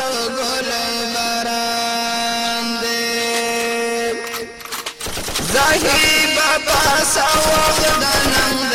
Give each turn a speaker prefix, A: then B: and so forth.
A: ګلې باران دی زهی بابا سوغ د نن